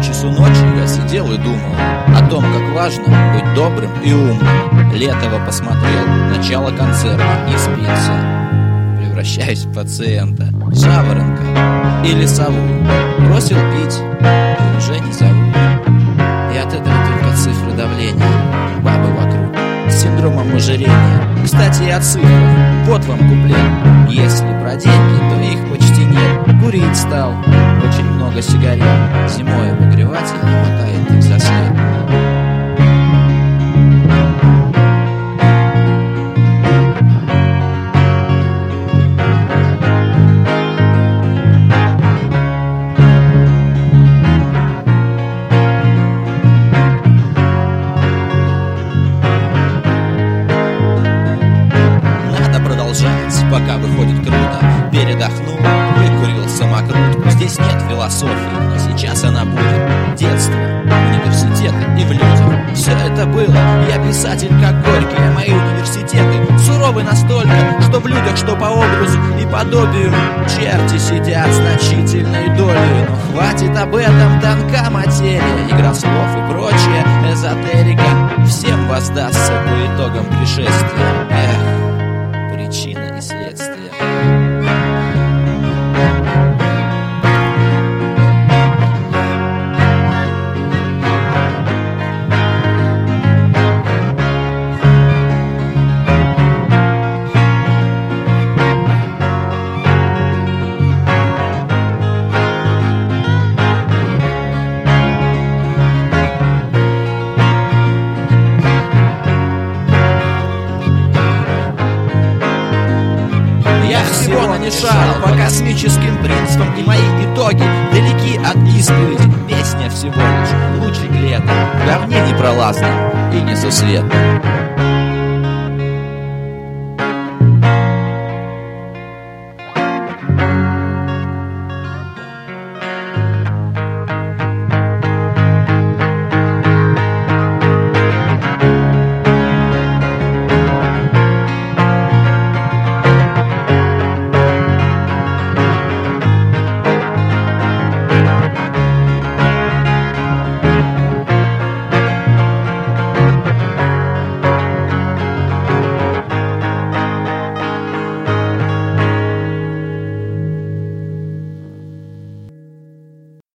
часу ночи я сидел и думал о том, как важно быть добрым и умным. Летово посмотрел начало концерта и спится, превращаясь в пациента, жаворонка или сову. Бросил пить и уже не зовут. И от этого только цифры давления, бабы вокруг с синдромом ожирения. Кстати, и о цифрах, вот вам куплет. Если про деньги, то их почти нет. Курить стал очень много сигарет. Зимой обогреватель мотает их за след. Пока выходит круто, передохнул, выкурил самокрутку. Здесь нет философии, но сейчас она будет. Детство, университеты и в людях. Все это было, я писатель как Горький. А мои университеты суровы настолько, что в людях, что по образу и подобию черти сидят значительной долей. Но хватит об этом, тонка материя, игра слов и прочая эзотерика. Всем воздастся по итогам пришествия. Эх, причина и следствие. Всего намешал по космическим принципам, и мои итоги далеки от исповеди. Песня всего лишь лучик лета, в говне непролазном и несусветном.